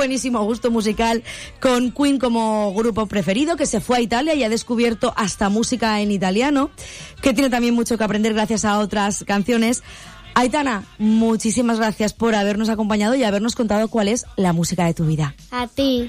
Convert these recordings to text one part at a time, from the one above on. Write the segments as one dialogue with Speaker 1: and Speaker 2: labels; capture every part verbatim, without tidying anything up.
Speaker 1: buenísimo gusto musical, con Queen como grupo preferido, que se fue a Italia y ha descubierto hasta música en italiano, que tiene también mucho que aprender gracias a otras canciones. Aitana, muchísimas gracias por habernos acompañado y habernos contado cuál es la música de tu vida.
Speaker 2: A ti.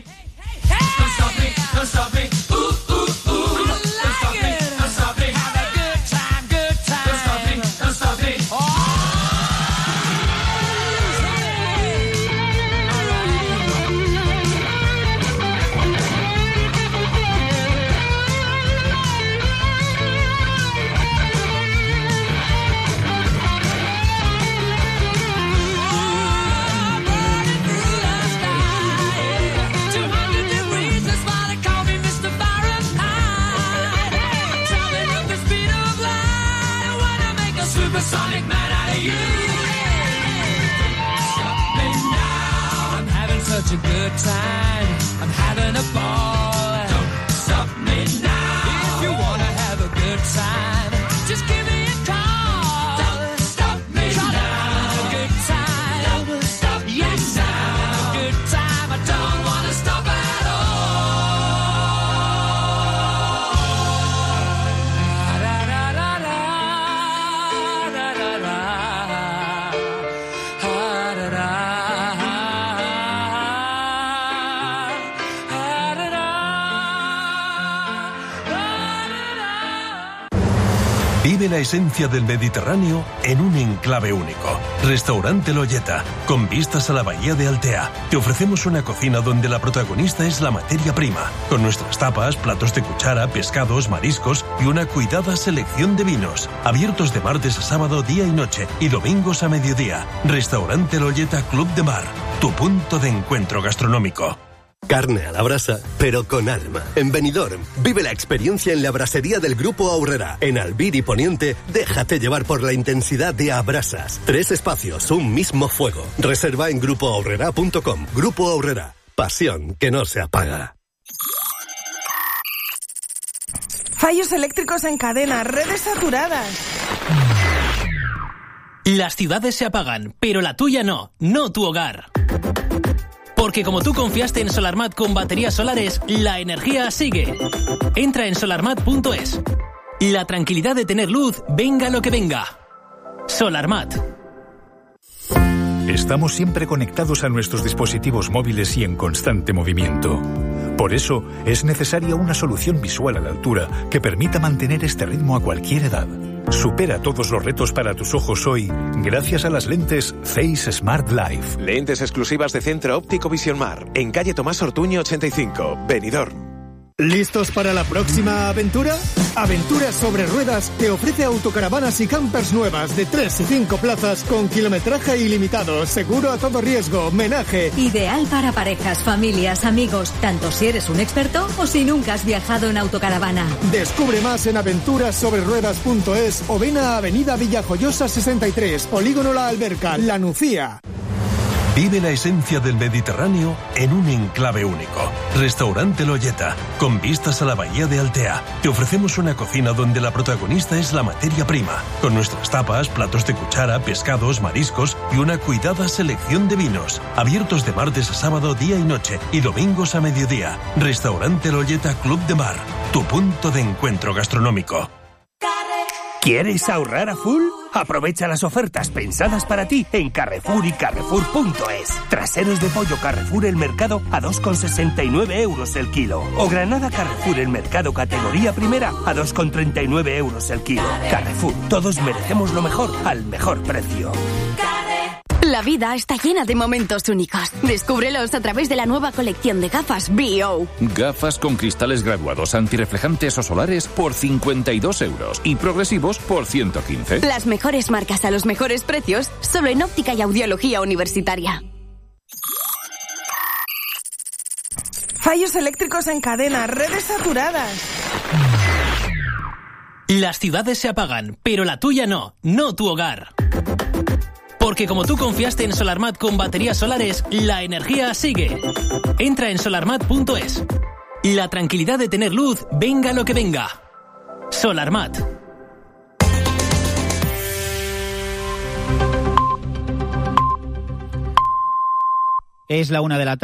Speaker 3: Sonic man out of you. Stop me now. I'm having such a good time. I'm having a ball. Don't stop me now. If you wanna have a good time, just give me a call. Don't stop me Try now. A good time. Don't stop yes, me now. A good time. I don't wanna stop at all. Da, da, da, da.
Speaker 4: Vive la esencia del Mediterráneo en un enclave único. Restaurante Loyeta, con vistas a la bahía de Altea. Te ofrecemos una cocina donde la protagonista es la materia prima, con nuestras tapas, platos de cuchara, pescados, mariscos y una cuidada selección de vinos. Abiertos de martes a sábado día y noche y domingos a mediodía. Restaurante Loyeta Club de Mar, tu punto de encuentro gastronómico.
Speaker 5: Carne a la brasa, pero con alma. En Benidorm, vive la experiencia en la brasería del Grupo Aurrera. En Albir y Poniente, déjate llevar por la intensidad de Abrasas. Tres espacios, un mismo fuego. Reserva en grupo aurrera punto com. Grupo Aurrera, pasión que no se apaga.
Speaker 6: Fallos eléctricos en cadena, redes saturadas.
Speaker 7: Las ciudades se apagan, pero la tuya no, no tu hogar. Porque como tú confiaste en Solarmat con baterías solares, la energía sigue. Entra en solarmat punto es. La tranquilidad de tener luz, venga lo que venga. Solarmat.
Speaker 8: Estamos siempre conectados a nuestros dispositivos móviles y en constante movimiento. Por eso, es necesaria una solución visual a la altura que permita mantener este ritmo a cualquier edad. Supera todos los retos para tus ojos hoy gracias a las lentes Face Smart Life.
Speaker 9: Lentes exclusivas de Centro Óptico Vision Mar, en calle Tomás Ortuño ochenta y cinco, Benidorm.
Speaker 10: ¿Listos para la próxima aventura? Aventuras sobre Ruedas te ofrece autocaravanas y campers nuevas de tres y cinco plazas con kilometraje ilimitado, seguro a todo riesgo, menaje.
Speaker 11: Ideal para parejas, familias, amigos, tanto si eres un experto o si nunca has viajado en autocaravana.
Speaker 10: Descubre más en aventuras sobre ruedas punto es o ven a Avenida Villajoyosa sesenta y tres, Polígono La Alberca, La Nucía.
Speaker 4: Vive la esencia del Mediterráneo en un enclave único. Restaurante Loyeta, con vistas a la bahía de Altea. Te ofrecemos una cocina donde la protagonista es la materia prima, con nuestras tapas, platos de cuchara, pescados, mariscos y una cuidada selección de vinos. Abiertos de martes a sábado día y noche y domingos a mediodía. Restaurante Loyeta Club de Mar, tu punto de encuentro gastronómico.
Speaker 12: ¿Quieres ahorrar a full? Aprovecha las ofertas pensadas para ti en Carrefour y Carrefour punto es. Traseros de pollo Carrefour El Mercado a dos con sesenta y nueve euros el kilo. O granada Carrefour El Mercado categoría primera a dos con treinta y nueve euros el kilo. Carrefour, todos merecemos lo mejor al mejor precio.
Speaker 13: La vida está llena de momentos únicos. Descúbrelos a través de la nueva colección de gafas B O.
Speaker 14: Gafas con cristales graduados antirreflejantes o solares por cincuenta y dos euros y progresivos por ciento quince.
Speaker 13: Las mejores marcas a los mejores precios, solo en Óptica y Audiología Universitaria.
Speaker 6: Fallos eléctricos en cadena, redes saturadas.
Speaker 7: Las ciudades se apagan, pero la tuya no, no tu hogar. Porque como tú confiaste en Solarmat con baterías solares, la energía sigue. Entra en solarmat punto es. La tranquilidad de tener luz, venga lo que venga. Solarmat.
Speaker 15: Es la una de la tarde.